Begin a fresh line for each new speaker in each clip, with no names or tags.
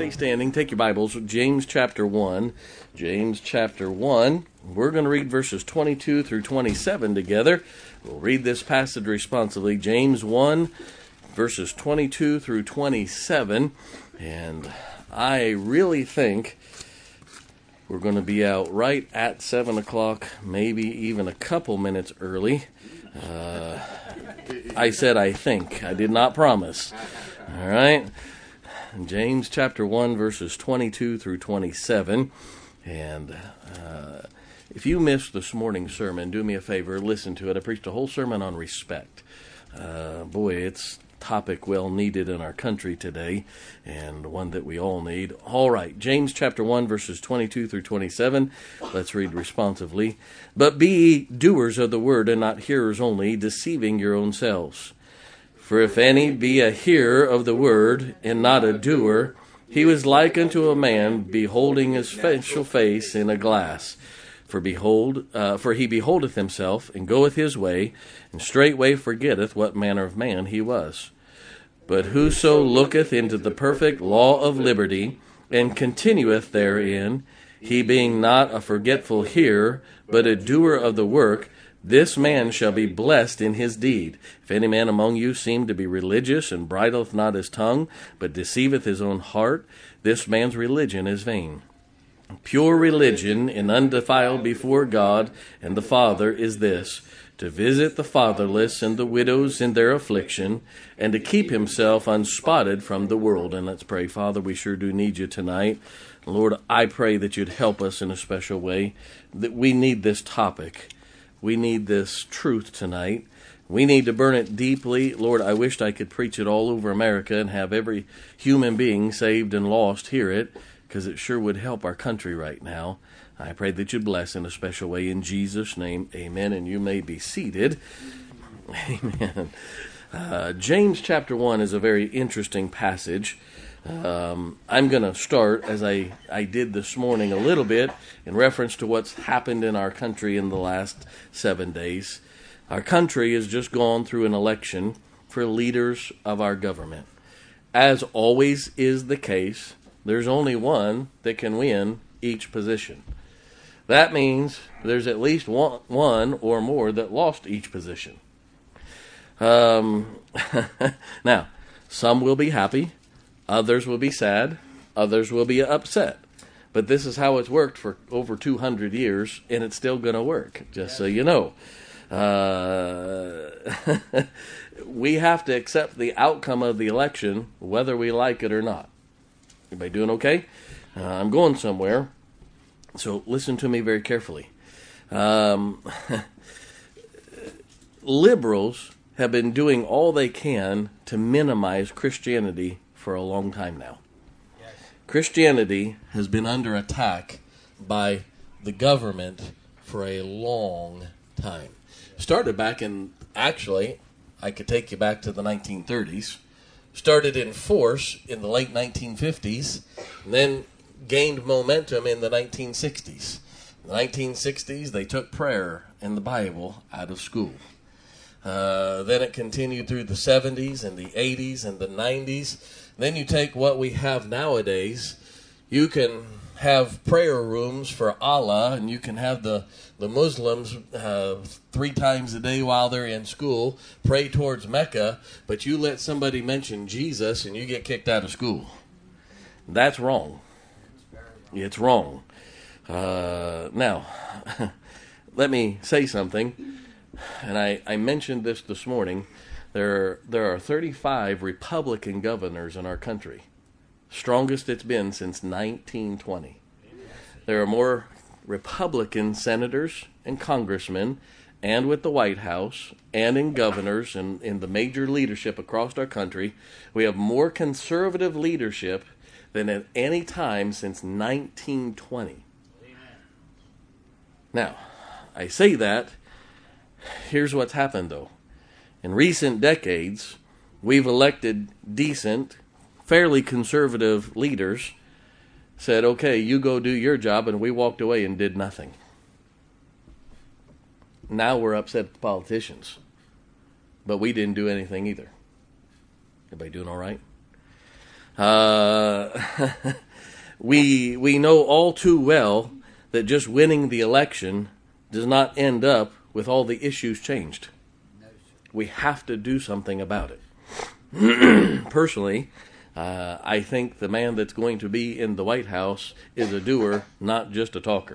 Stay standing. Take your Bibles. James chapter 1. James chapter 1. We're going to read verses 22 through 27 together. We'll read this passage responsively. James 1, verses 22 through 27. And I really think we're going to be out right at 7 o'clock, maybe even a couple minutes early. I said I think. I did not promise. All right. James chapter 1, verses 22 through 27. And if you missed this morning's sermon, do me a favor, listen to it. I preached a whole sermon on respect. Boy, it's a topic well needed in our country today, and one that we all need. All right, James chapter 1, verses 22 through 27. Let's read responsively. But be ye doers of the word, and not hearers only, deceiving your own selves. For if any be a hearer of the word, and not a doer, he was like unto a man beholding his facial face in a glass. For he beholdeth himself, and goeth his way, and straightway forgetteth what manner of man he was. But whoso looketh into the perfect law of liberty, and continueth therein, he being not a forgetful hearer, but a doer of the work, this man shall be blessed in his deed. If any man among you seem to be religious, and bridleth not his tongue, but deceiveth his own heart, this man's religion is vain. Pure religion and undefiled before God and the Father is this, to visit the fatherless and the widows in their affliction, and to keep himself unspotted from the world. And let's pray. Father, we sure do need you tonight. Lord, I pray that you'd help us in a special way, that we need this topic. We need this truth tonight. We need to burn it deeply. Lord, I wished I could preach it all over America and have every human being saved and lost hear it, because it sure would help our country right now. I pray that you'd bless in a special way. In Jesus' name, amen. And you may be seated. Amen. James chapter 1 is a very interesting passage. I'm going to start, as I did this morning, a little bit in reference to what's happened in our country in the last 7 days. Our country has just gone through an election for leaders of our government. As always is the case, there's only one that can win each position. That means there's at least one or more that lost each position. Now, some will be happy. Others will be sad. Others will be upset. But this is how it's worked for over 200 years, and it's still going to work, just so you know. We have to accept the outcome of the election, whether we like it or not. Everybody doing okay? I'm going somewhere, so listen to me very carefully. Liberals have been doing all they can to minimize Christianity for a long time now. Yes. Christianity has been under attack by the government for a long time. Started back in, actually, I could take you back to the 1930s. Started in force in the late 1950s, and then gained momentum in the 1960s. In the 1960s, they took prayer and the Bible out of school. Then it continued through the 70s and the 80s and the 90s. Then you take what we have nowadays. You can have prayer rooms for Allah, and you can have the Muslims 3 times a day while they're in school pray towards Mecca, but you let somebody mention Jesus and you get kicked out of school. That's wrong. It's wrong. Now, let me say something, and I mentioned this morning. There are 35 Republican governors in our country. Strongest it's been since 1920. There are more Republican senators and congressmen, and with the White House, and in governors, and in the major leadership across our country. We have more conservative leadership than at any time since 1920. Now, I say that. Here's what's happened, though. In recent decades, we've elected decent, fairly conservative leaders, said, okay, you go do your job, and we walked away and did nothing. Now we're upset at the politicians. But we didn't do anything either. Everybody doing all right? We know all too well that just winning the election does not end up with all the issues changed. We have to do something about it. Personally, I think the man that's going to be in the White House is a doer, not just a talker.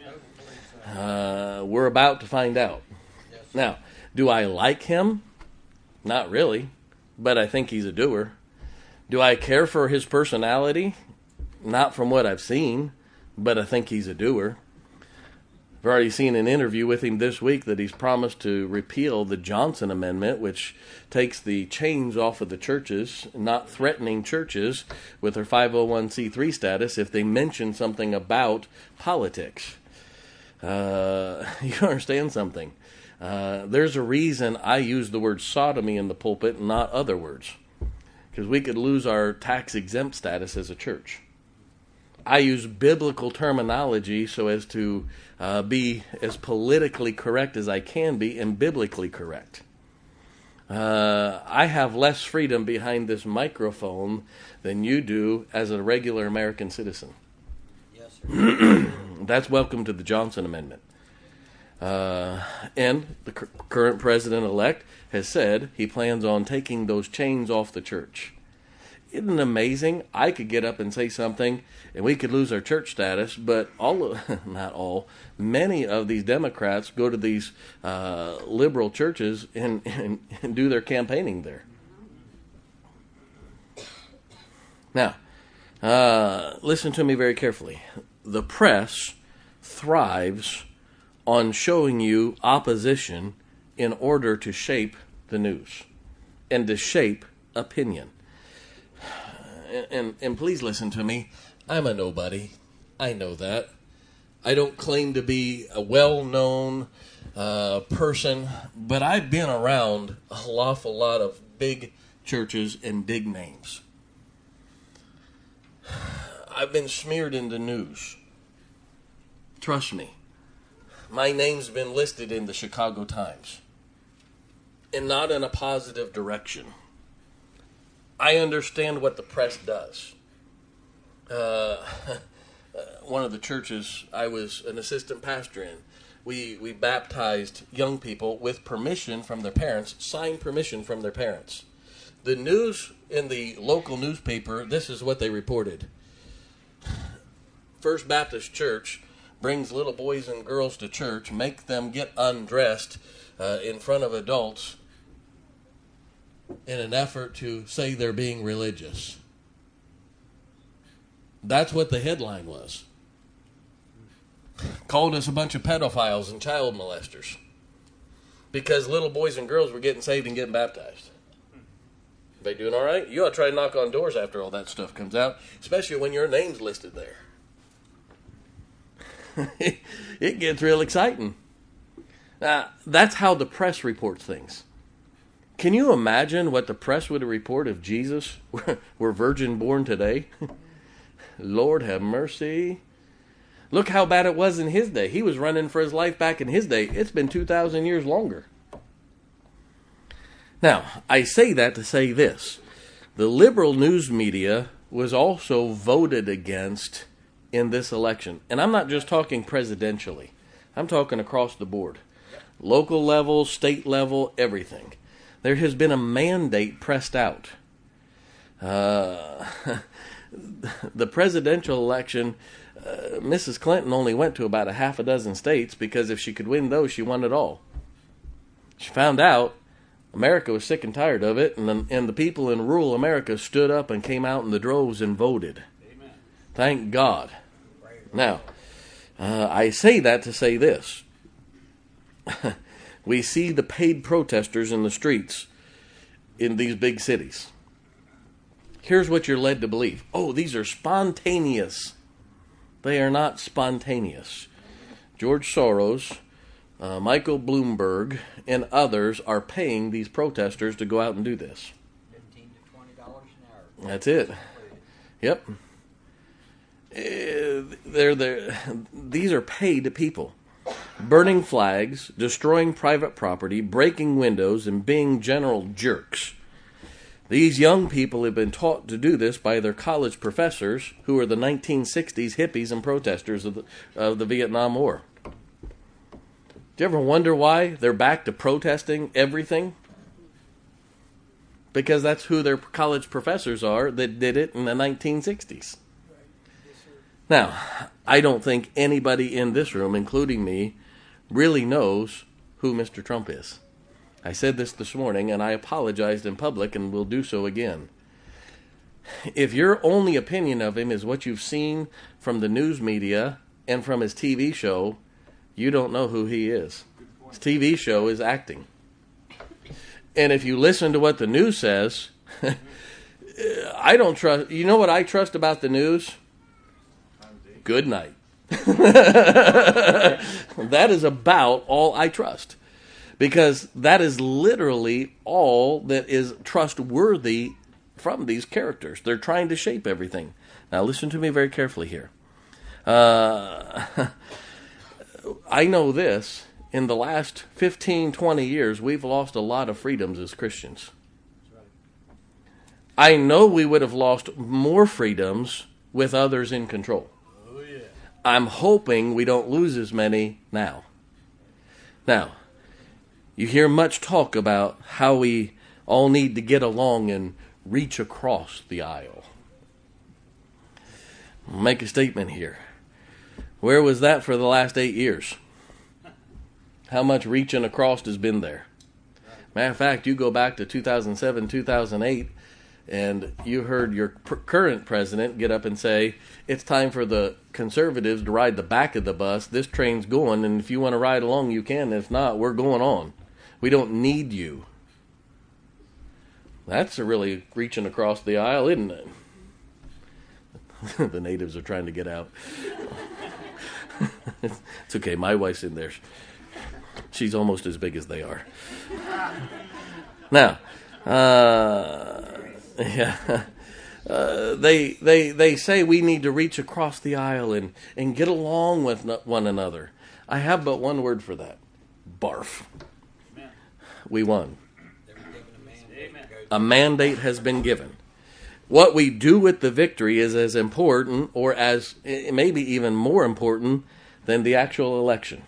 We're about to find out. Now, do I like him? Not really, but I think he's a doer. Do I care for his personality? Not from what I've seen, but I think he's a doer. I've already seen an interview with him this week that he's promised to repeal the Johnson Amendment, which takes the chains off of the churches, not threatening churches with their 501c3 status if they mention something about politics. You understand something? There's a reason I use the word sodomy in the pulpit and not other words, because we could lose our tax-exempt status as a church. I use biblical terminology so as to be as politically correct as I can be and biblically correct. I have less freedom behind this microphone than you do as a regular American citizen.
Yes, sir.
That's welcome to the Johnson Amendment. And the current president-elect has said he plans on taking those chains off the church. Isn't it amazing? I could get up and say something, and we could lose our church status, but not all, many of these Democrats go to these liberal churches and do their campaigning there. Now, listen to me very carefully. The press thrives on showing you opposition in order to shape the news and to shape opinion. And please listen to me. I'm a nobody. I know that. I don't claim to be a well-known person, but I've been around an awful lot of big churches and big names. I've been smeared in the news. Trust me. My name's been listed in the Chicago Times. And not in a positive direction. I understand what the press does. One of the churches I was an assistant pastor in, we baptized young people with permission from their parents, signed permission from their parents. The news in the local newspaper, this is what they reported. First Baptist Church brings little boys and girls to church, make them get undressed in front of adults in an effort to say they're being religious. That's what the headline was. Called us a bunch of pedophiles and child molesters because little boys and girls were getting saved and getting baptized. They doing all right? You ought to try to knock on doors after all that stuff comes out, especially when your name's listed there. It gets real exciting. That's how the press reports things. Can you imagine what the press would report if Jesus were virgin born today? Lord have mercy. Look how bad it was in his day. He was running for his life back in his day. It's been 2,000 years longer. Now, I say that to say this. The liberal news media was also voted against in this election. And I'm not just talking presidentially. I'm talking across the board. Local level, state level, everything. There has been a mandate pressed out. The presidential election, Mrs. Clinton only went to about a half a dozen states because if she could win those, she won it all. She found out America was sick and tired of it, and the people in rural America stood up and came out in the droves and voted. Amen. Thank God. Now, I say that to say this. We see the paid protesters in the streets in these big cities. Here's what you're led to believe. Oh, these are spontaneous. They are not spontaneous. George Soros, Michael Bloomberg, and others are paying these protesters to go out and do this.
$15 to $20 an hour.
That's it. Yep. These are paid people. Burning flags, destroying private property, breaking windows, and being general jerks. These young people have been taught to do this by their college professors, who are the 1960s hippies and protesters of the Vietnam War. Do you ever wonder why they're back to protesting everything? Because that's who their college professors are that did it in the 1960s. Now, I don't think anybody in this room, including me, really knows who Mr. Trump is. I said this morning, and I apologized in public, and will do so again. If your only opinion of him is what you've seen from the news media and from his TV show, you don't know who he is. His TV show is acting. And if you listen to what the news says, I don't trust. You know what I trust about the news? Good night. That is about all I trust. Because that is literally all that is trustworthy from these characters. They're trying to shape everything. Now listen to me very carefully here. I know this. In the last 15, 20 years, we've lost a lot of freedoms as Christians. I know we would have lost more freedoms with others in control. Oh, yeah. I'm hoping we don't lose as many now. Now, you hear much talk about how we all need to get along and reach across the aisle. I'll make a statement here. Where was that for the last 8 years? How much reaching across has been there? Matter of fact, you go back to 2007, 2008, and you heard your current president get up and say, it's time for the conservatives to ride the back of the bus. This train's going, and if you want to ride along, you can. If not, we're going on. We don't need you. That's really reaching across the aisle, isn't it? The natives are trying to get out. It's okay. My wife's in there. She's almost as big as they are. Now, they say we need to reach across the aisle and get along with one another. I have but one word for that. Barf. Amen. We won. A mandate has been given. What we do with the victory is as important, or as maybe even more important, than the actual election.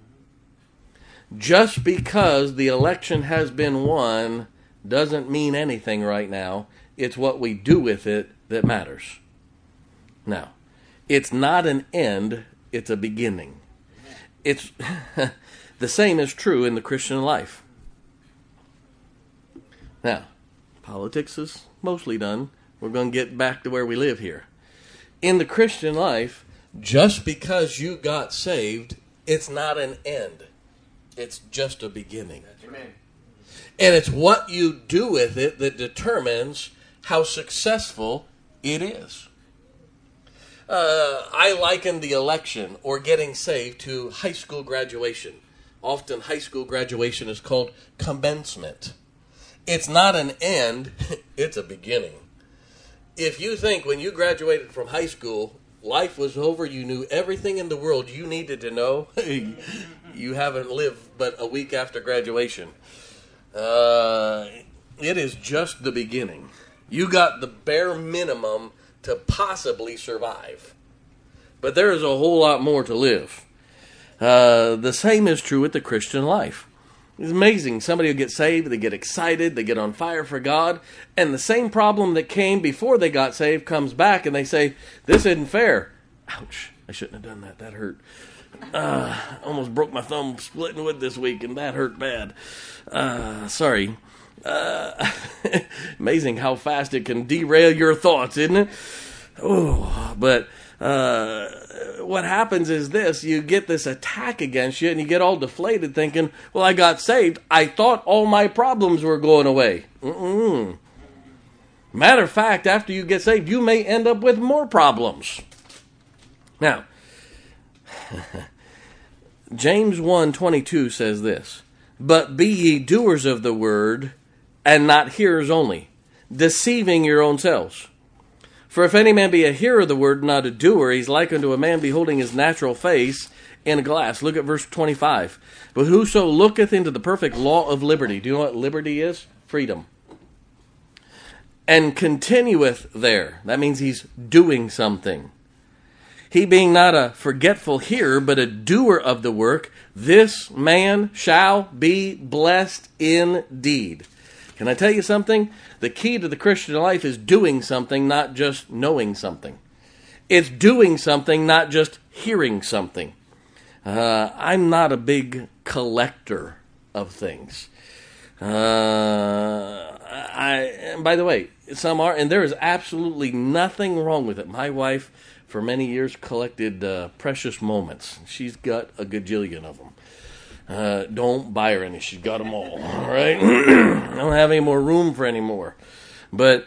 Just because the election has been won doesn't mean anything right now. It's what we do with it that matters. Now, it's not an end, it's a beginning. It's the same is true in the Christian life. Now, politics is mostly done. We're going to get back to where we live here. In the Christian life, just because you got saved, it's not an end. It's just a beginning. Amen. And it's what you do with it that determines how successful it is. I liken the election or getting saved to high school graduation. Often high school graduation is called commencement. It's not an end, it's a beginning. If you think when you graduated from high school, life was over, you knew everything in the world you needed to know, you haven't lived but a week after graduation. It is just the beginning. You got the bare minimum to possibly survive. But there is a whole lot more to live. The same is true with the Christian life. It's amazing. Somebody will get saved, they get excited, they get on fire for God, and the same problem that came before they got saved comes back, and they say, this isn't fair. Ouch, I shouldn't have done that. That hurt. Almost broke my thumb splitting wood this week, and that hurt bad. Sorry. Amazing how fast it can derail your thoughts, isn't it? Oh, but what happens is this: you get this attack against you, and you get all deflated, thinking, "Well, I got saved. I thought all my problems were going away." Matter of fact, after you get saved, you may end up with more problems. Now, James 1:22 says this: "But be ye doers of the word, and not hearers only, deceiving your own selves. For if any man be a hearer of the word, not a doer, he's like unto a man beholding his natural face in a glass." Look at verse 25. "But whoso looketh into the perfect law of liberty," do you know what liberty is? Freedom. and continueth there. That means he's doing something. He being not a forgetful hearer, but a doer of the work, this man shall be blessed indeed. Can I tell you something? The key to the Christian life is doing something, not just knowing something. It's doing something, not just hearing something. I'm not a big collector of things. By the way, some are, and there is absolutely nothing wrong with it. My wife, for many years, collected precious moments. She's got a gajillion of them. Don't buy her any. She's got them all right? I don't have any more room for any more. But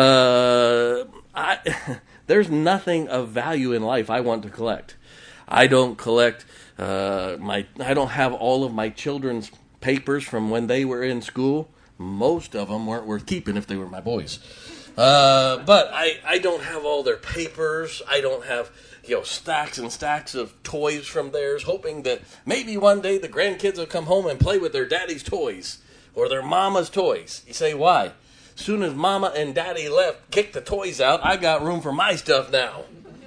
there's nothing of value in life I want to collect. I don't collect I don't have all of my children's papers from when they were in school. Most of them weren't worth keeping if they were my boys. But I don't have all their papers. I don't have, stacks and stacks of toys from theirs, hoping that maybe one day the grandkids will come home and play with their daddy's toys or their mama's toys. You say, why? As soon as mama and daddy left, kicked the toys out, I got room for my stuff now.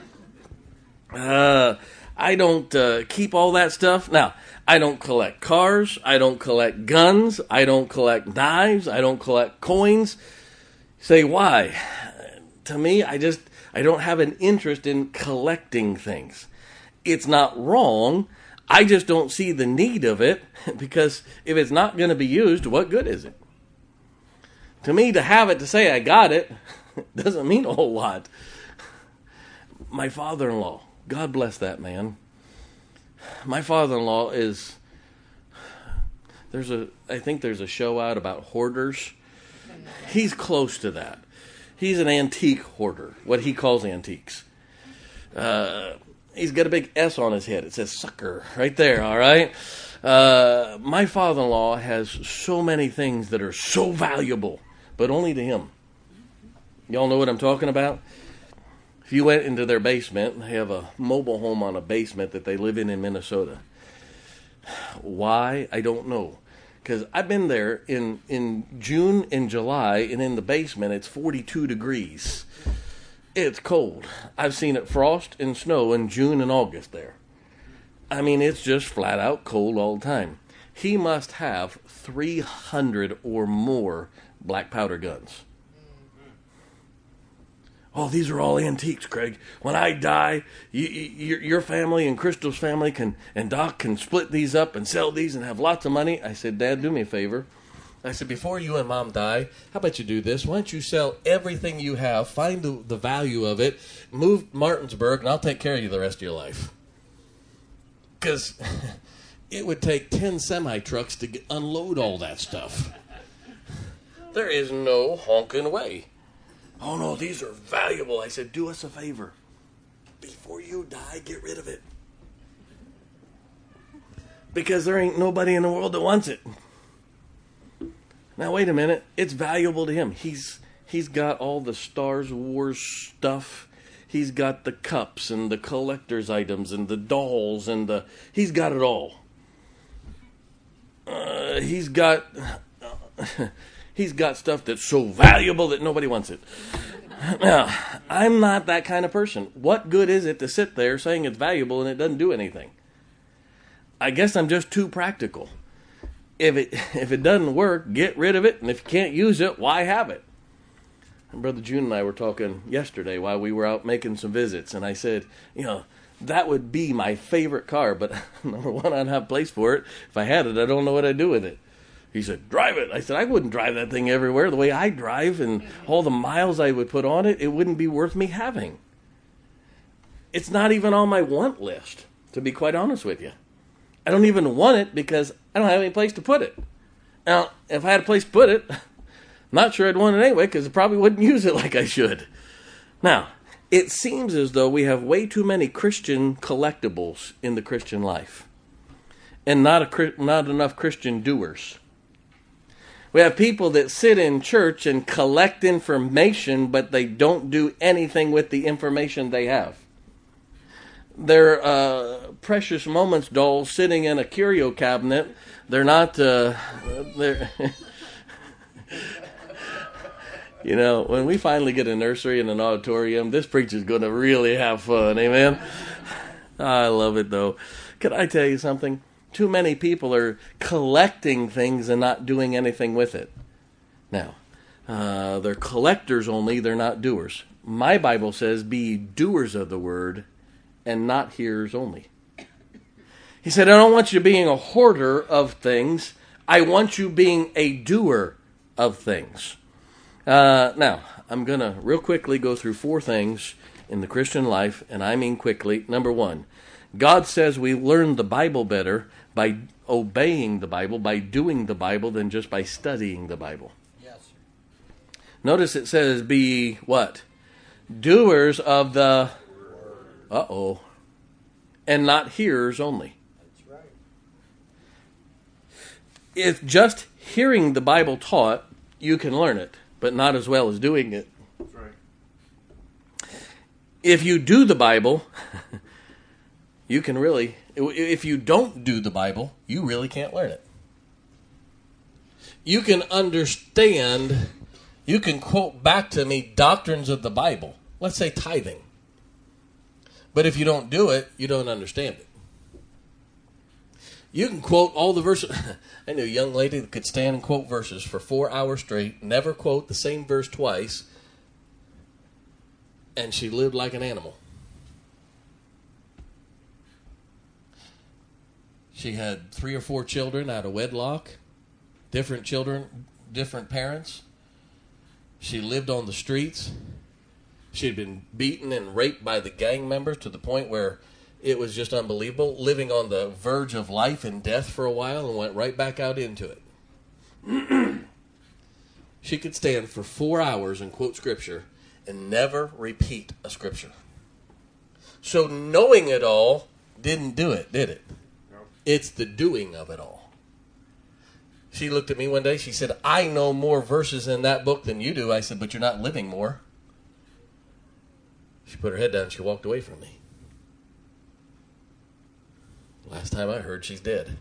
I don't keep all that stuff. Now, I don't collect cars. I don't collect guns. I don't collect knives. I don't collect coins. Say, why? To me, I don't have an interest in collecting things. It's not wrong. I just don't see the need of it, because if it's not going to be used, what good is it? To me, to have it, to say I got it, doesn't mean a whole lot. My father-in-law, God bless that man. My father-in-law is, I think there's a show out about hoarders. He's close to that. He's an antique hoarder, what he calls antiques. He's got a big S on his head. It says sucker right there, all right? My father-in-law has so many things that are so valuable, but only to him. Y'all know what I'm talking about? If you went into their basement, they have a mobile home on a basement that they live in Minnesota. Why? I don't know. Because I've been there in June and July, and in the basement it's 42 degrees. It's cold. I've seen it frost and snow in June and August there. I mean, it's just flat out cold all the time. He must have 300 or more black powder guns. Oh, these are all antiques, Craig. When I die, your family and Crystal's family and Doc can split these up and sell these and have lots of money. I said, Dad, do me a favor. I said, before you and Mom die, how about you do this? Why don't you sell everything you have, find the value of it, move to Martinsburg, and I'll take care of you the rest of your life. Because it would take 10 semi-trucks to unload all that stuff. There is no honking way. Oh, no, these are valuable. I said, do us a favor. Before you die, get rid of it. Because there ain't nobody in the world that wants it. Now, wait a minute. It's valuable to him. He's got all the Star Wars stuff. He's got the cups and the collector's items and the dolls and he's got it all. He's got stuff that's so valuable that nobody wants it. Now, I'm not that kind of person. What good is it to sit there saying it's valuable and it doesn't do anything? I guess I'm just too practical. If it doesn't work, get rid of it. And if you can't use it, why have it? And Brother June and I were talking yesterday while we were out making some visits. And I said, that would be my favorite car. But number one, I don't have a place for it. If I had it, I don't know what I'd do with it. He said, drive it. I said, I wouldn't drive that thing everywhere. The way I drive and all the miles I would put on it, it wouldn't be worth me having. It's not even on my want list, to be quite honest with you. I don't even want it because I don't have any place to put it. Now, if I had a place to put it, I'm not sure I'd want it anyway because I probably wouldn't use it like I should. Now, it seems as though we have way too many Christian collectibles in the Christian life and not enough Christian doers. We have people that sit in church and collect information, but they don't do anything with the information they have. They're Precious Moments dolls sitting in a curio cabinet. They're not. You know, when we finally get a nursery and an auditorium, this preacher's going to really have fun. Amen? I love it, though. Can I tell you something? Too many people are collecting things and not doing anything with it. Now, they're collectors only, they're not doers. My Bible says, be doers of the word and not hearers only. He said, I don't want you being a hoarder of things. I want you being a doer of things. Now, I'm going to real quickly go through 4 things in the Christian life, and I mean quickly. Number 1, God says we learn the Bible better by obeying the Bible, by doing the Bible, than just by studying the Bible.
Yes, sir.
Notice it says be what? Doers of the and not hearers only.
That's right.
If just hearing the Bible taught, you can learn it, but not as well as doing it.
That's right.
If you do the Bible, you can really, if you don't do the Bible, you really can't learn it. You can understand, you can quote back to me doctrines of the Bible. Let's say tithing. But if you don't do it, you don't understand it. You can quote all the verses. I knew a young lady that could stand and quote verses for 4 hours straight, never quote the same verse twice, and she lived like an animal. She had 3 or 4 children out of wedlock, different children, different parents. She lived on the streets. She had been beaten and raped by the gang members to the point where it was just unbelievable, living on the verge of life and death for a while and went right back out into it. She could stand for 4 hours and quote Scripture and never repeat a Scripture. So knowing it all didn't do it, did it?
No.
It's the doing of it all. She looked at me one day, she said, I know more verses in that book than you do. I said, but you're not living more. She put her head down and she walked away from me. Last time I heard, she's dead.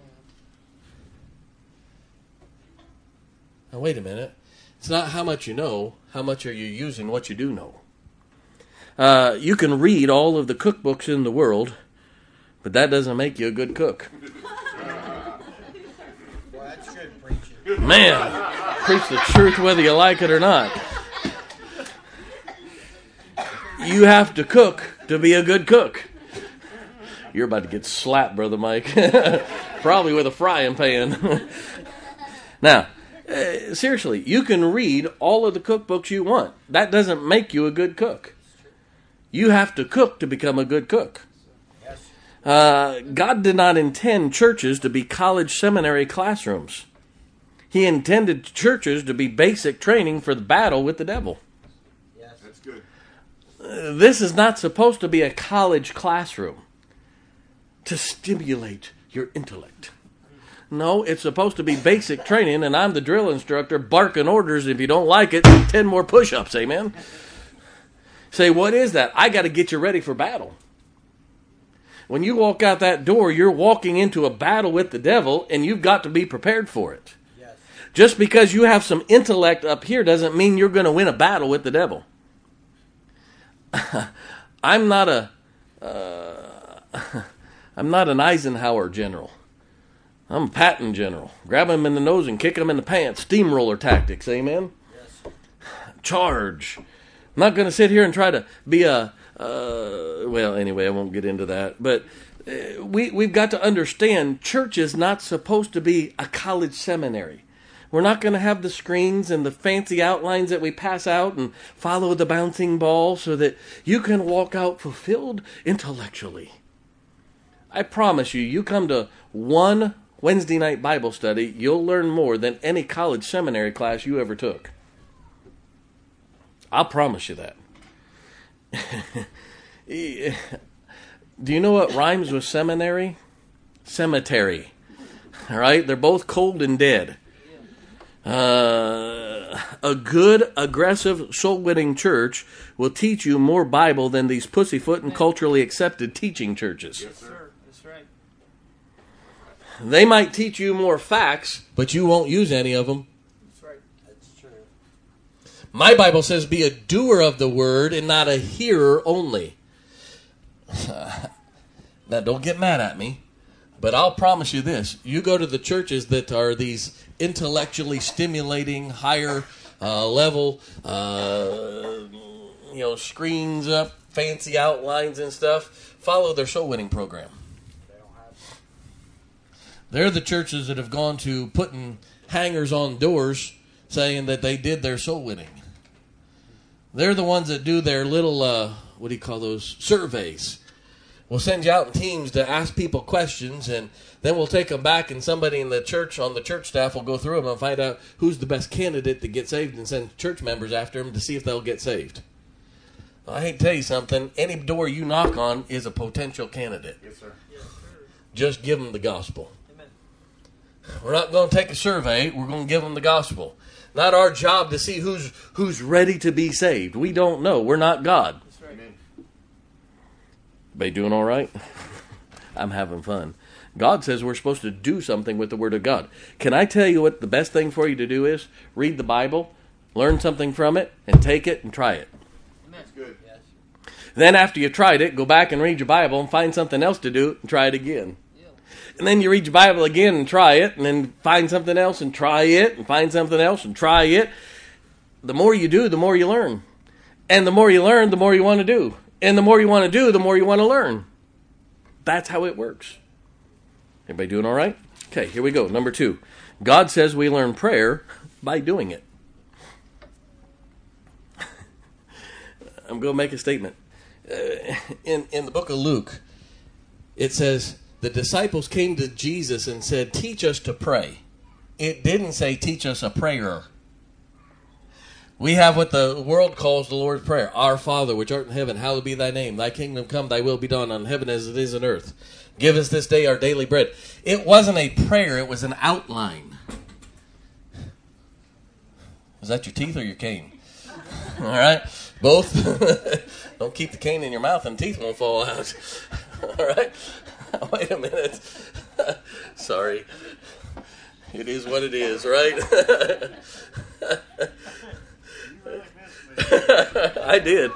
Now, wait a minute. It's not how much you know. How much are you using what you do know? You can read all of the cookbooks in the world, but that doesn't make you a good cook.
Well, that's good preaching.
Man, preach the truth whether you like it or not. You have to cook to be a good cook. You're about to get slapped, Brother Mike. Probably with a frying pan. Now, seriously, you can read all of the cookbooks you want. That doesn't make you a good cook. You have to cook to become a good cook. God did not intend churches to be college seminary classrooms. He intended churches to be basic training for the battle with the devil.
Yes.
That's good.
This is not supposed to be a college classroom to stimulate your intellect. No, it's supposed to be basic training, and I'm the drill instructor barking orders. If you don't like it, 10 more push-ups, amen? Say, what is that? I got to get you ready for battle. When you walk out that door, you're walking into a battle with the devil, and you've got to be prepared for it.
Yes.
Just because you have some intellect up here doesn't mean you're going to win a battle with the devil. I'm not an Eisenhower general. I'm a Patton general. Grab him in the nose and kick him in the pants. Steamroller tactics, amen?
Yes.
Charge. I'm not going to sit here and try to be well, anyway, I won't get into that. But we've got to understand church is not supposed to be a college seminary. We're not going to have the screens and the fancy outlines that we pass out and follow the bouncing ball so that you can walk out fulfilled intellectually. I promise you, you come to one Wednesday night Bible study, you'll learn more than any college seminary class you ever took. I'll promise you that. Do you know what rhymes with seminary? Cemetery. All right? They're both cold and dead. A good, aggressive, soul-winning church will teach you more Bible than these pussyfoot and culturally accepted teaching churches.
Yes, sir.
That's right.
They might teach you more facts, but you won't use any of them.
That's right. That's true.
My Bible says be a doer of the word and not a hearer only. Now, don't get mad at me, but I'll promise you this. You go to the churches that are these intellectually stimulating, higher level, screens up, fancy outlines and stuff. Follow their soul winning program. They're the churches that have gone to putting hangers on doors saying that they did their soul winning. They're the ones that do their little, surveys. We'll send you out in teams to ask people questions, and then we'll take them back, and somebody in the church, on the church staff, will go through them and find out who's the best candidate to get saved and send church members after them to see if they'll get saved. I hate to tell you something. Any door you knock on is a potential candidate.
Yes, sir.
Just give them the gospel.
Amen.
We're not going to take a survey. We're going to give them the gospel. Not our job to see who's ready to be saved. We don't know. We're not God.
That's right.
Amen.
Everybody doing all right? I'm having fun. God says we're supposed to do something with the Word of God. Can I tell you what the best thing for you to do is? Read the Bible, learn something from it, and take it and try it.
That's good.
Yes.
Then after you tried it, go back and read your Bible and find something else to do and try it again.
Yeah.
And then you read your Bible again and try it, and then find something else and try it, and find something else and try it. The more you do, the more you learn. And the more you learn, the more you want to do. And the more you want to do, the more you want to learn. That's how it works. Everybody doing all right? Okay, here we go. Number 2. God says we learn prayer by doing it. I'm going to make a statement. In the book of Luke, it says, the disciples came to Jesus and said, teach us to pray. It didn't say teach us a prayer. We have what the world calls the Lord's Prayer. Our Father, which art in heaven, hallowed be thy name. Thy kingdom come, thy will be done on heaven as it is on earth. Give us this day our daily bread. It wasn't a prayer, it was an outline. Is that your teeth or your cane? All right? Both? Don't keep the cane in your mouth and teeth won't fall out. All right? Wait a minute. Sorry. It is what it is, right? I did.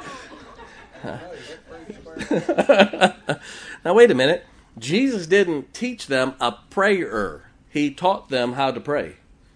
Now, wait a minute. Jesus didn't teach them a prayer. He taught them how to pray.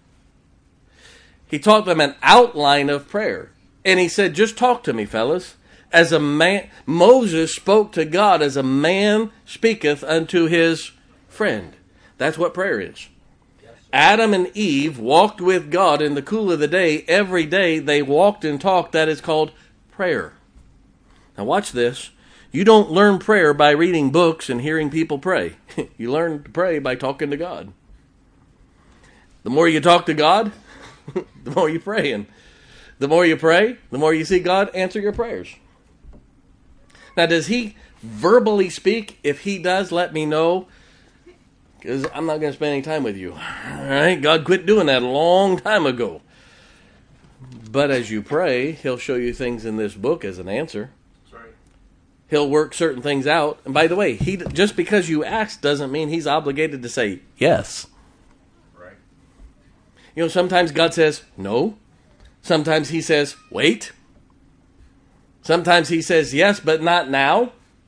He taught them an outline of prayer. And he said, just talk to me, fellas. As a man, Moses spoke to God as a man speaketh unto his friend. That's what prayer is. Adam and Eve walked with God in the cool of the day. Every day they walked and talked. That is called prayer. Now watch this. You don't learn prayer by reading books and hearing people pray. You learn to pray by talking to God. The more you talk to God, the more you pray. And the more you pray, the more you see God answer your prayers. Now, does he verbally speak? If he does, let me know, because I'm not going to spend any time with you. All right? God quit doing that a long time ago. But as you pray, he'll show you things in this book as an answer.
That's right.
He'll work certain things out. And by the way, just because you ask doesn't mean he's obligated to say yes.
Right.
You know, sometimes God says no. Sometimes he says wait. Sometimes he says yes, but not now.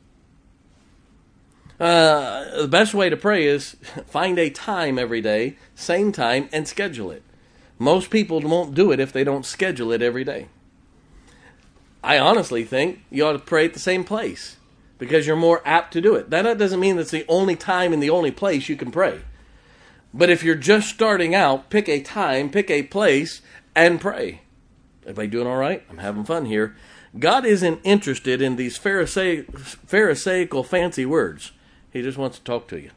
The best way to pray is find a time every day, same time, and schedule it. Most people won't do it if they don't schedule it every day. I honestly think you ought to pray at the same place because you're more apt to do it. That doesn't mean that's the only time and the only place you can pray. But if you're just starting out, pick a time, pick a place, and pray. Everybody doing all right? I'm having fun here. God isn't interested in these Pharisaical fancy words. He just wants to talk to you.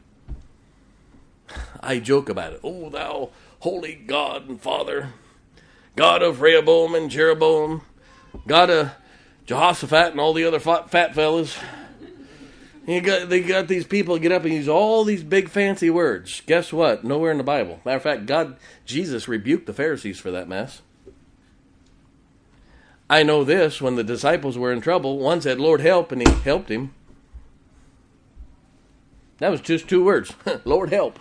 I joke about it. Oh, thou holy God and Father, God of Rehoboam and Jeroboam, God of Jehoshaphat and all the other fat fellas. They got these people get up and use all these big fancy words. Guess what? Nowhere in the Bible. Matter of fact, Jesus rebuked the Pharisees for that mess. I know this, when the disciples were in trouble, one said, Lord, help, and he helped him. That was just 2 words. Lord, help.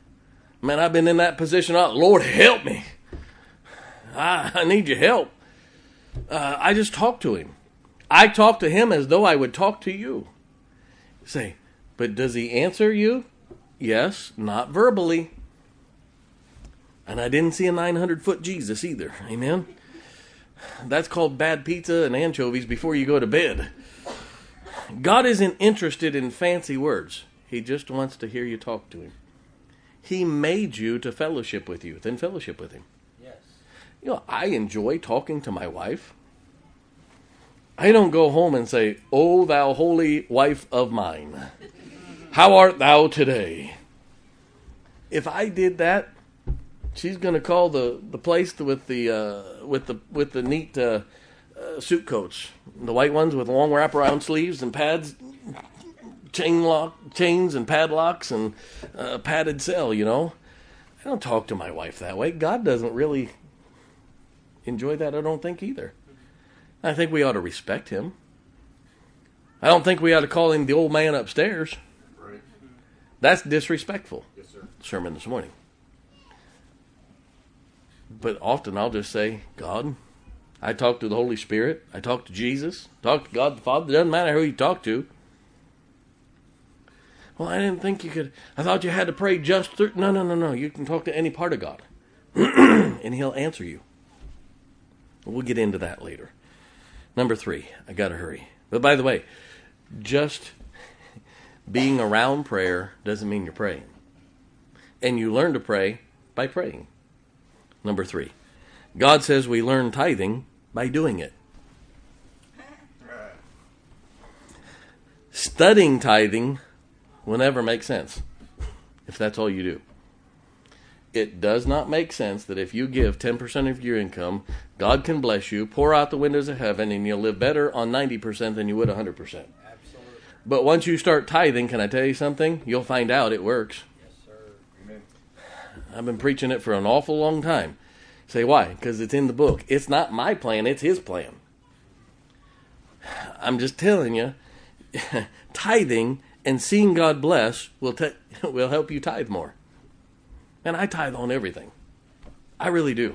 Man, I've been in that position. Lord, help me. I need your help. I just talk to him. I talk to him as though I would talk to you. Say, but does he answer you? Yes, not verbally. And I didn't see a 900-foot Jesus either. Amen? That's called bad pizza and anchovies before you go to bed. God isn't interested in fancy words. He just wants to hear you talk to him. He made you to fellowship with you. Then fellowship with him.
Yes.
You know, I enjoy talking to my wife. I don't go home and say, "O thou holy wife of mine, how art thou today?" If I did that, she's going to call the place with the neat suit coats, the white ones with long wraparound sleeves and pads, chains and padlocks and padded cell. You know, I don't talk to my wife that way. God doesn't really enjoy that, I don't think, either. I think we ought to respect him. I don't think we ought to call him the old man upstairs.
Right.
That's disrespectful.
Yes, sir.
Sermon this morning. But often I'll just say, God, I talk to the Holy Spirit. I talk to Jesus. Talk to God the Father. It doesn't matter who you talk to. Well, I didn't think you could. I thought you had to pray just through. No. You can talk to any part of God. And he'll answer you. We'll get into that later. Number 3, I got to hurry. But by the way, just being around prayer doesn't mean you're praying. And you learn to pray by praying. Number 3, God says we learn tithing by doing it. Studying tithing will never make sense if that's all you do. It does not make sense that if you give 10% of your income, God can bless you, pour out the windows of heaven, and you'll live better on 90% than you would 100%.
Absolutely.
But once you start tithing, can I tell you something? You'll find out it works.
Yes, sir.
Amen.
I've been preaching it for an awful long time. Say, why? Because it's in the book. It's not my plan, it's his plan. I'm just telling you, tithing and seeing God bless will help you tithe more. And I tithe on everything. I really do.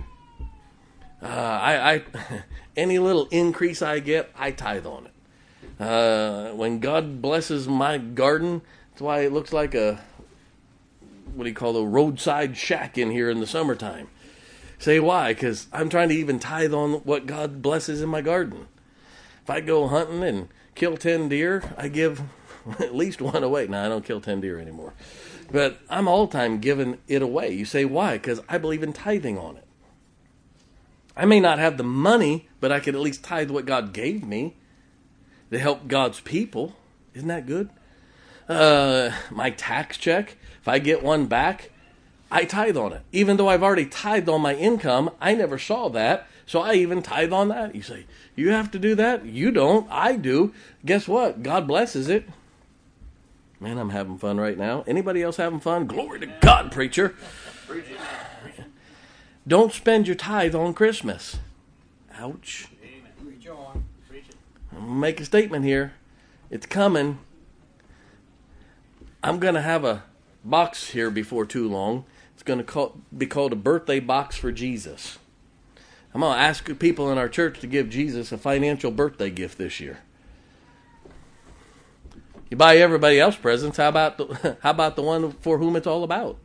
I any little increase I get, I tithe on it. When God blesses my garden, that's why it looks like a, what do you call, a roadside shack in here in the summertime. Say why? Because I'm trying to even tithe on what God blesses in my garden. If I go hunting and kill 10 deer, I give at least one away. Now, I don't kill 10 deer anymore. But I'm all the time giving it away. You say, why? Because I believe in tithing on it. I may not have the money, but I could at least tithe what God gave me to help God's people. Isn't that good? My tax check, if I get one back, I tithe on it. Even though I've already tithed on my income, I never saw that, so I even tithe on that. You say, you have to do that? You don't. I do. Guess what? God blesses it. Man, I'm having fun right now. Anybody else having fun? Glory to God, preacher. Don't spend your tithe on Christmas. Ouch.
Preach on. Preach it.
I'm going to make a statement here. It's coming. I'm going to have a box here before too long. It's going to be called a birthday box for Jesus. I'm going to ask people in our church to give Jesus a financial birthday gift this year. You buy everybody else presents. How about the one for whom it's all about?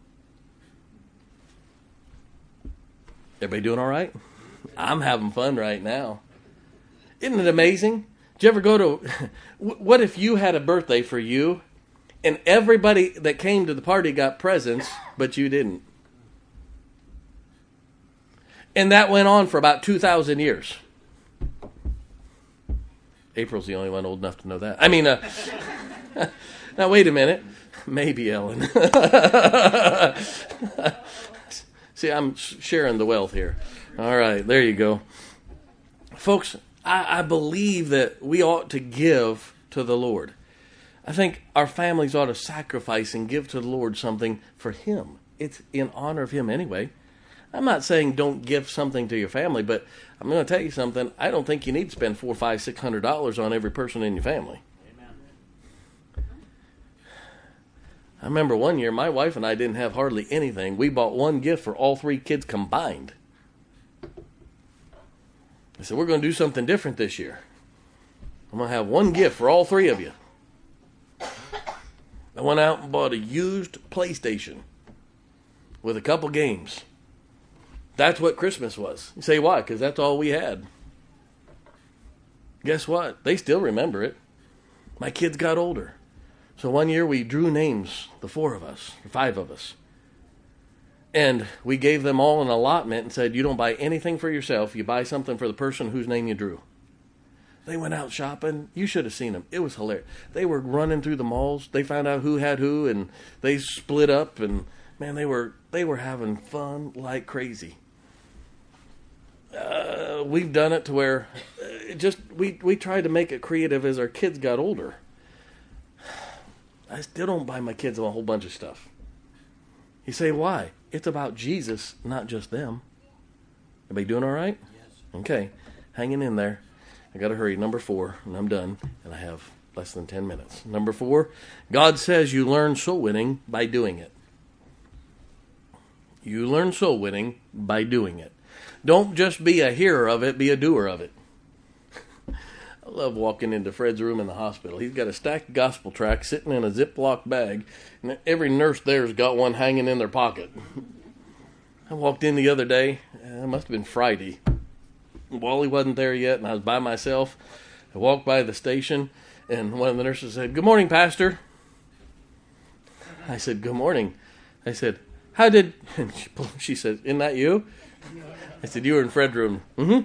Everybody doing all right? I'm having fun right now. Isn't it amazing? Did you ever go to... What if you had a birthday for you and everybody that came to the party got presents, but you didn't? And that went on for about 2,000 years. April's the only one old enough to know that. I mean... Now, wait a minute. Maybe, Ellen. See, I'm sharing the wealth here. All right, there you go. Folks, I believe that we ought to give to the Lord. I think our families ought to sacrifice and give to the Lord something for Him. It's in honor of Him anyway. I'm not saying don't give something to your family, but I'm going to tell you something. I don't think you need to spend $400, $500, $600 on every person in your family. I remember one year, my wife and I didn't have hardly anything. We bought one gift for all 3 kids combined. I said, we're going to do something different this year. I'm going to have one gift for all three of you. I went out and bought a used PlayStation with a couple games. That's what Christmas was. You say, why? Because that's all we had. Guess what? They still remember it. My kids got older. So one year we drew names, the 4 of us, or 5 of us. And we gave them all an allotment and said, you don't buy anything for yourself. You buy something for the person whose name you drew. They went out shopping. You should have seen them. It was hilarious. They were running through the malls. They found out who had who, and they split up. And man, they were having fun like crazy. We've done it to where we tried to make it creative as our kids got older. I still don't buy my kids a whole bunch of stuff. You say, why? It's about Jesus, not just them. Everybody doing all right?
Yes.
Okay, hanging in there. I got to hurry. Number 4, and I'm done, and I have less than 10 minutes. Number 4, God says you learn soul winning by doing it. You learn soul winning by doing it. Don't just be a hearer of it, be a doer of it. I love walking into Fred's room in the hospital. He's got a stacked gospel tract sitting in a Ziploc bag, and every nurse there's got one hanging in their pocket. I walked in the other day, it must have been Friday. Wally wasn't there yet, and I was by myself. I walked by the station, and one of the nurses said, "Good morning, Pastor." I said, "Good morning." I said, "How did..." And she said, "Isn't that you?" I said, "You were in Fred's room." Mm-hmm.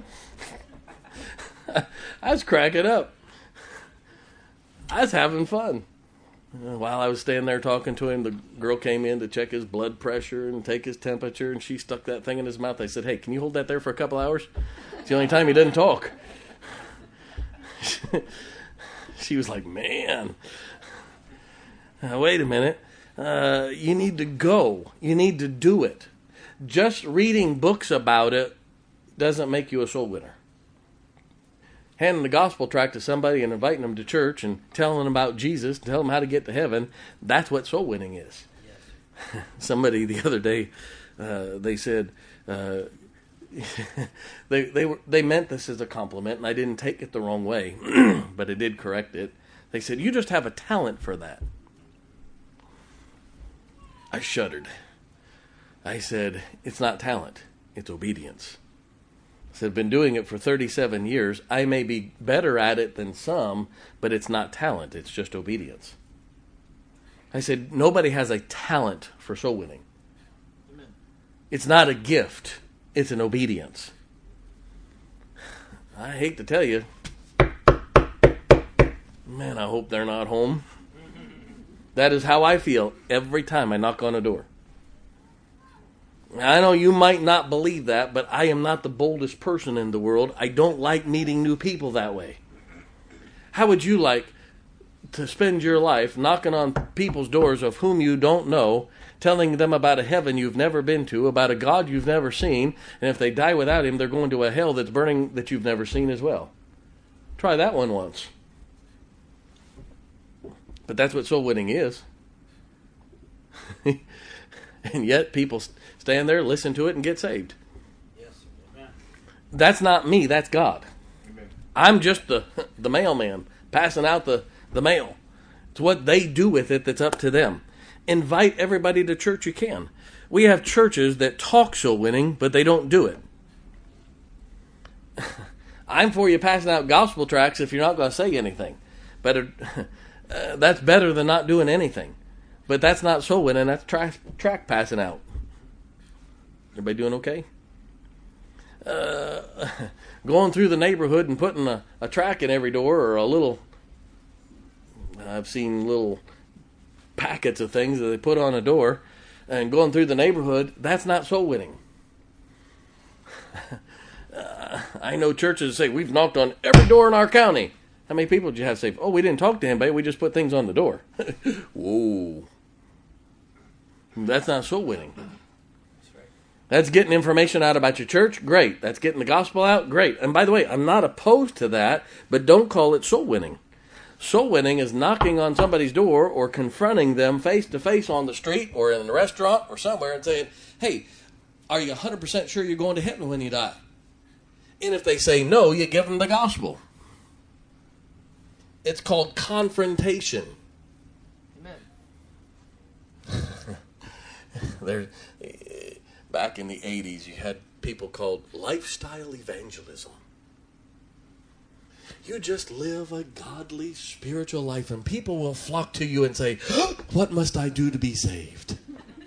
I was cracking up. I was having fun. While I was standing there talking to him, the girl came in to check his blood pressure and take his temperature, and she stuck that thing in his mouth. I said, "Hey, can you hold that there for a couple hours? It's the only time he doesn't talk." She was like, "Man, wait a minute. You need to go. You need to do it. Just reading books about it doesn't make you a soul winner. Handing the gospel tract to somebody and inviting them to church and telling them about Jesus, telling them how to get to heaven, that's what soul winning is." Yes. Somebody the other day, they said, they meant this as a compliment, and I didn't take it the wrong way, but I did correct it. They said, "You just have a talent for that." I shuddered. I said, "It's not talent, it's obedience." I said, "I've been doing it for 37 years. I may be better at it than some, but it's not talent, it's just obedience." I said, "Nobody has a talent for soul winning. Amen. It's not a gift, it's an obedience." I hate to tell you, man, I hope they're not home. That is how I feel every time I knock on a door. I know you might not believe that, but I am not the boldest person in the world. I don't like meeting new people that way. How would you like to spend your life knocking on people's doors of whom you don't know, telling them about a heaven you've never been to, about a God you've never seen, and if they die without him, they're going to a hell that's burning that you've never seen as well? Try that one once. But that's what soul winning is. And yet people stand there, listen to it, and get saved.
Yes. Amen.
That's not me, that's God.
Amen.
I'm just the mailman passing out the mail. It's what they do with it that's up to them. Invite everybody to church you can. We have churches that talk soul winning, but they don't do it. I'm for you passing out gospel tracts if you're not going to say anything. That's better than not doing anything. But that's not soul winning, that's tract passing out. Everybody doing okay? Going through the neighborhood and putting a tract in every door, or a little, I've seen little packets of things that they put on a door, and going through the neighborhood, that's not soul winning. I know churches that say, "We've knocked on every door in our county." How many people did you have say, "Oh, we didn't talk to anybody, we just put things on the door"? Whoa. That's not soul winning.
That's right.
That's getting information out about your church. Great. That's getting the gospel out. Great. And by the way, I'm not opposed to that, but don't call it soul winning. Soul winning is knocking on somebody's door or confronting them face to face on the street or in a restaurant or somewhere and saying, "Hey, are you 100% sure you're going to heaven when you die? And if they say no, you give them the gospel. It's called confrontation.
Amen.
Back in the 80s, you had people called lifestyle evangelism. You just live a godly, spiritual life, and people will flock to you and say, "What must I do to be saved?"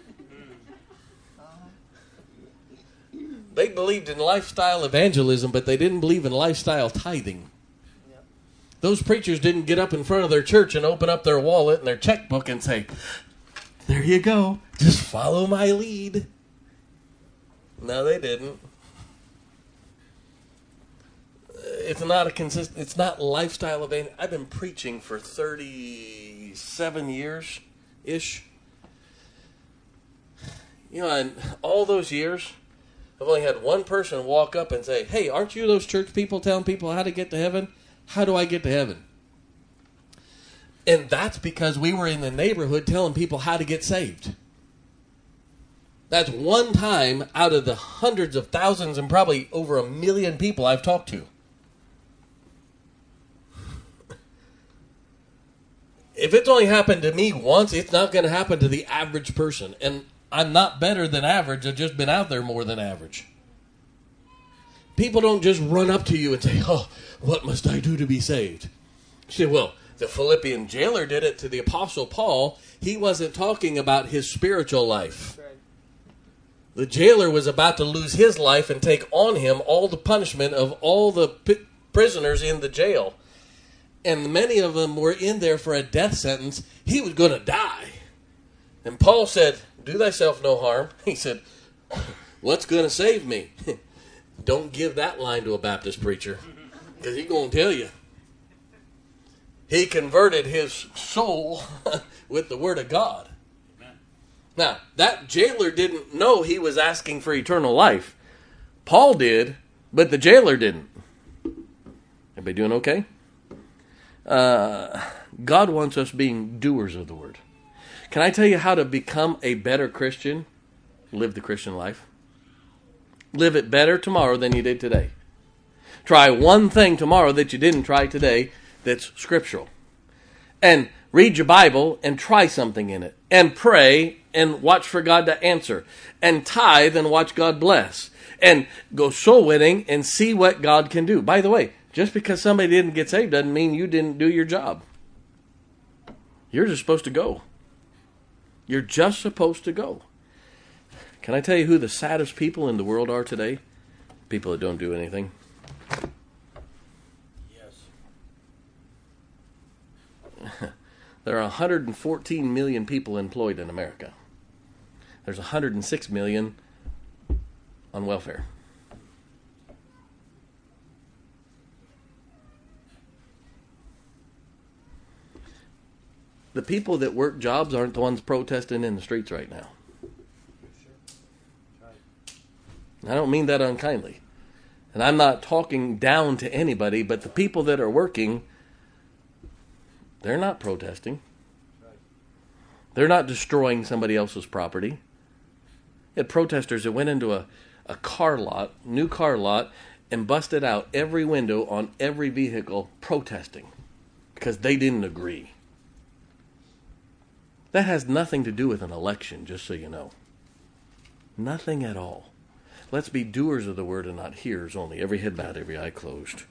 They believed in lifestyle evangelism, but they didn't believe in lifestyle tithing.
Yep.
Those preachers didn't get up in front of their church and open up their wallet and their checkbook and say, "There you go, just follow my lead." No, they didn't. It's not it's not lifestyle evangelism. I've been preaching for 37 years-ish. You know, and all those years, I've only had one person walk up and say, "Hey, aren't you those church people telling people how to get to heaven? How do I get to heaven?" And that's because we were in the neighborhood telling people how to get saved. That's one time out of the hundreds of thousands and probably over 1 million people I've talked to. If it's only happened to me once, it's not going to happen to the average person. And I'm not better than average. I've just been out there more than average. People don't just run up to you and say, "Oh, what must I do to be saved?" You say, well, the Philippian jailer did it to the Apostle Paul. He wasn't talking about his spiritual life.
That's right.
The jailer was about to lose his life and take on him all the punishment of all the prisoners in the jail. And many of them were in there for a death sentence. He was going to die. And Paul said, "Do thyself no harm." He said, "What's going to save me?" Don't give that line to a Baptist preacher, because he's going to tell you. He converted his soul with the Word of God.
Amen.
Now, that jailer didn't know he was asking for eternal life. Paul did, but the jailer didn't. Everybody doing okay? God wants us being doers of the Word. Can I tell you how to become a better Christian? Live the Christian life. Live it better tomorrow than you did today. Try one thing tomorrow that you didn't try today that's scriptural. And read your Bible and try something in it. And pray and watch for God to answer. And tithe and watch God bless. And go soul winning and see what God can do. By the way, just because somebody didn't get saved doesn't mean you didn't do your job. You're just supposed to go. You're just supposed to go. Can I tell you who the saddest people in the world are today? People that don't do anything.
Yes.
There are 114 million people employed in America. There's 106 million on welfare. The people that work jobs aren't the ones protesting in the streets right now. I don't mean that unkindly. And I'm not talking down to anybody, but the people that are working, they're not protesting. They're not destroying somebody else's property. We had protesters that went into a car lot, new car lot, and busted out every window on every vehicle protesting because they didn't agree. That has nothing to do with an election, just so you know. Nothing at all. Let's be doers of the word and not hearers only. Every head bowed, every eye closed.